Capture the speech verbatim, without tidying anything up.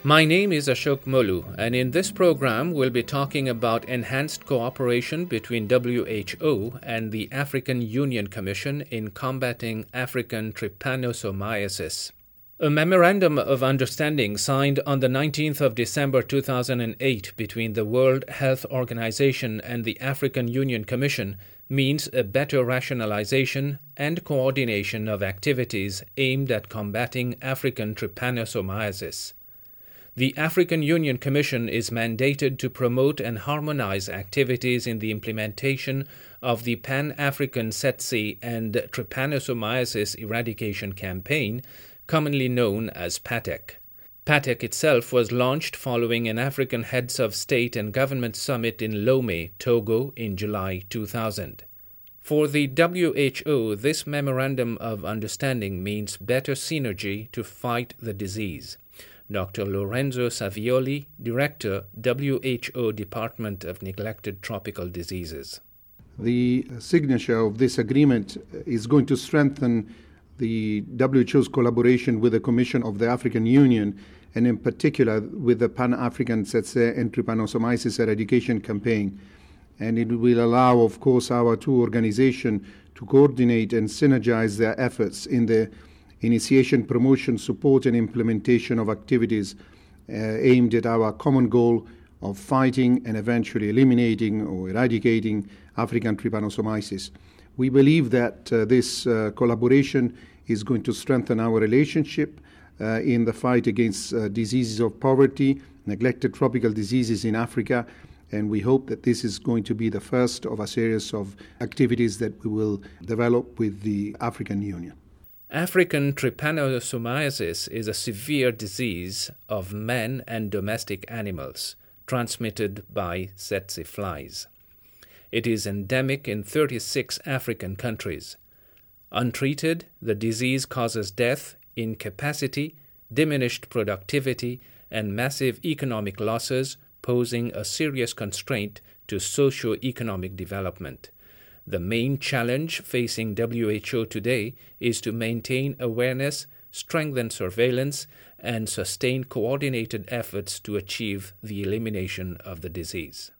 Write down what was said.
My name is Ashok Molu, and in this program we'll be talking about enhanced cooperation between W H O and the African Union Commission in combating African trypanosomiasis. A memorandum of understanding signed on the nineteenth of December two thousand eight between the World Health Organization and the African Union Commission means a better rationalization and coordination of activities aimed at combating African trypanosomiasis. The African Union Commission is mandated to promote and harmonize activities in the implementation of the Pan-African Tsetse and Trypanosomiasis Eradication Campaign, commonly known as PATEC. PATEC itself was launched following an African Heads of State and Government Summit in Lomé, Togo, in July two thousand. For the W H O, this Memorandum of Understanding means better synergy to fight the disease. Doctor Lorenzo Savioli, Director, W H O Department of Neglected Tropical Diseases. The signature of this agreement is going to strengthen the W H O's collaboration with the Commission of the African Union, and in particular with the Pan-African Tsetse and Trypanosomiasis Eradication Campaign. And it will allow, of course, our two organizations to coordinate and synergize their efforts in the initiation, promotion, support, and implementation of activities uh, aimed at our common goal of fighting and eventually eliminating or eradicating African trypanosomiasis. We believe that uh, this uh, collaboration is going to strengthen our relationship uh, in the fight against uh, diseases of poverty, neglected tropical diseases in Africa, and we hope that this is going to be the first of a series of activities that we will develop with the African Union. African trypanosomiasis is a severe disease of men and domestic animals, transmitted by tsetse flies. It is endemic in thirty-six African countries. Untreated, the disease causes death, incapacity, diminished productivity, and massive economic losses, posing a serious constraint to socio-economic development. The main challenge facing W H O today is to maintain awareness, strengthen surveillance, and sustain coordinated efforts to achieve the elimination of the disease.